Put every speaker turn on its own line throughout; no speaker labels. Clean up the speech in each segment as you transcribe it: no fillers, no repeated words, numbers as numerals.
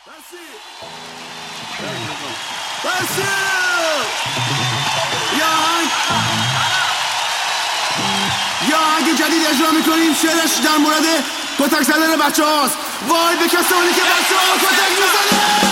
یا آهنگ جدید اجرا میکنیم، شعرش در مورد کتک زدن بچه هاست. وای به کسانی که بچه ها کتک میزنه.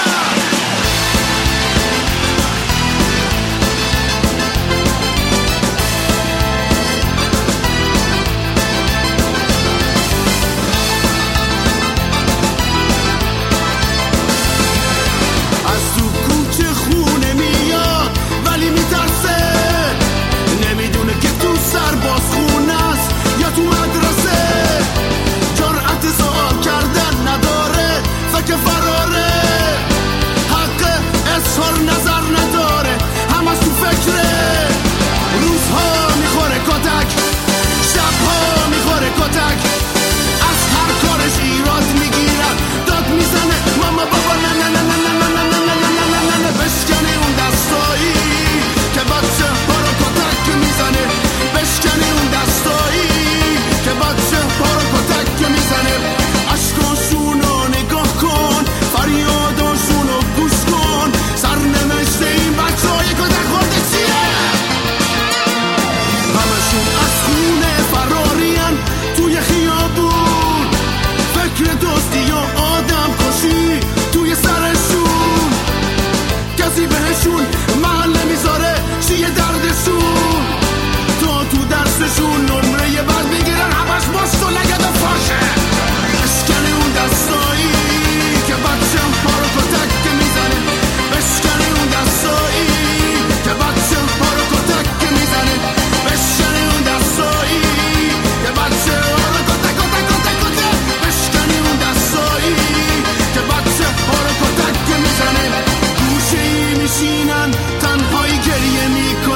تنهایی گریه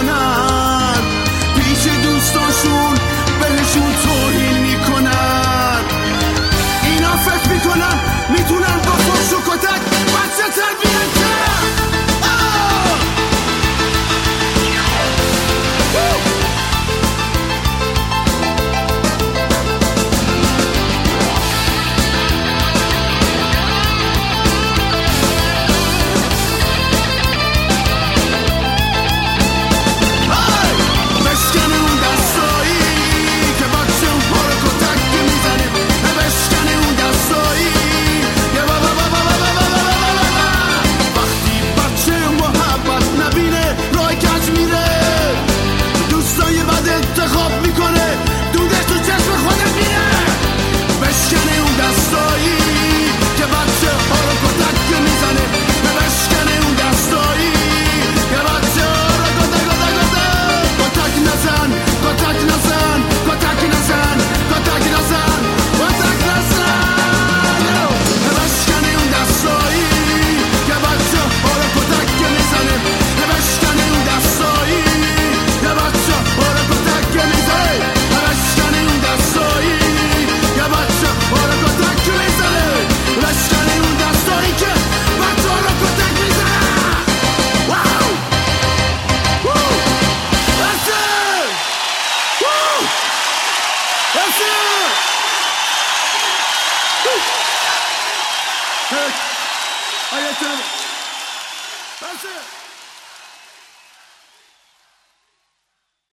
میکنن، پیش دوستاشون بهشون توهین میکنن. اینا فکر میکنن میتونن با فحش و کتک بچه تربیت کنن. That's it.